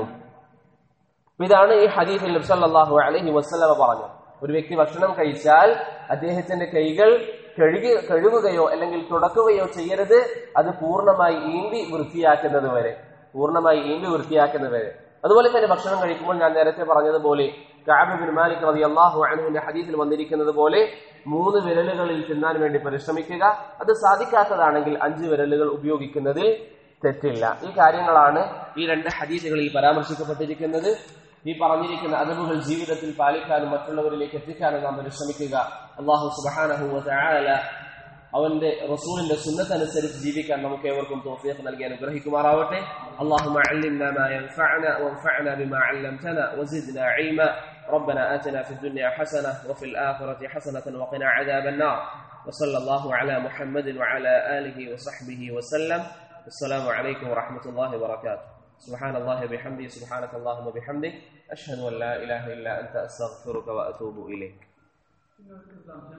ഇതാണ് ഈ ഹദീസിൽ നബി സല്ലല്ലാഹു അലൈഹി വസല്ലമ പറഞ്ഞു, ഒരു വ്യക്തി ഭക്ഷണം കഴിച്ചാൽ അദ്ദേഹത്തിന്റെ കൈകൾ കഴുകി കഴുകുകയോ അല്ലെങ്കിൽ തുടക്കുകയോ ചെയ്യരുത്, അത് പൂർണ്ണമായി ഈമ്പി വൃത്തിയാക്കുന്നത് വരെ പൂർണ്ണമായി ഈമ്പി വൃത്തിയാക്കുന്നത് വരെ അതുപോലെ തന്നെ ഭക്ഷണം കഴിക്കുമ്പോൾ ഞാൻ നേരത്തെ പറഞ്ഞതുപോലെ കഅബ് ബിൻ മാലിക് റളിയല്ലാഹു അൻഹുവിന്റെ ഹദീസിൽ വന്നിരിക്കുന്നത് പോലെ മൂന്ന് വിരലുകളിൽ തിന്നാൻ വേണ്ടി പരിശ്രമിക്കുക. അത് സാധിക്കാത്തതാണെങ്കിൽ അഞ്ച് വിരലുകൾ ഉപയോഗിക്കുന്നതിൽ തെറ്റില്ല. ഈ കാര്യങ്ങളാണ് ഈ രണ്ട് ഹദീസുകളിൽ പരാമർശിക്കപ്പെട്ടിരിക്കുന്നത്. ഈ പറഞ്ഞിരിക്കുന്ന അദബുകൾ ജീവിതത്തിൽ പാലിക്കാനും മറ്റുള്ളവരിലേക്ക് എത്തിക്കാനും നാം പരിശ്രമിക്കുക. അല്ലാഹു സുബ്ഹാനഹു വ തആല അവന്റെ റസൂലിന്റെ സുന്നത്തനുസരിച്ച് ജീവിക്കാൻ നമുക്ക് ഏവർക്കും തൗഫീഖ് നൽകി അനുഗ്രഹിക്കുമാറാവട്ടെ. اللهم علمنا ما ينفعنا وانفعنا بما علمتنا وزدنا علما. ربنا آتنا في الدنيا حسنة وفي الآخرة حسنة وقنا عذاب النار. وصلى الله على محمد وعلى آله وصحبه وسلم. السلام عليكم ورحمة الله وبركاته. سبحان الله وبحمده سبحانك اللهم وبحمدك أشهد أن لا إله إلا أنت أستغفرك وأتوب إليك.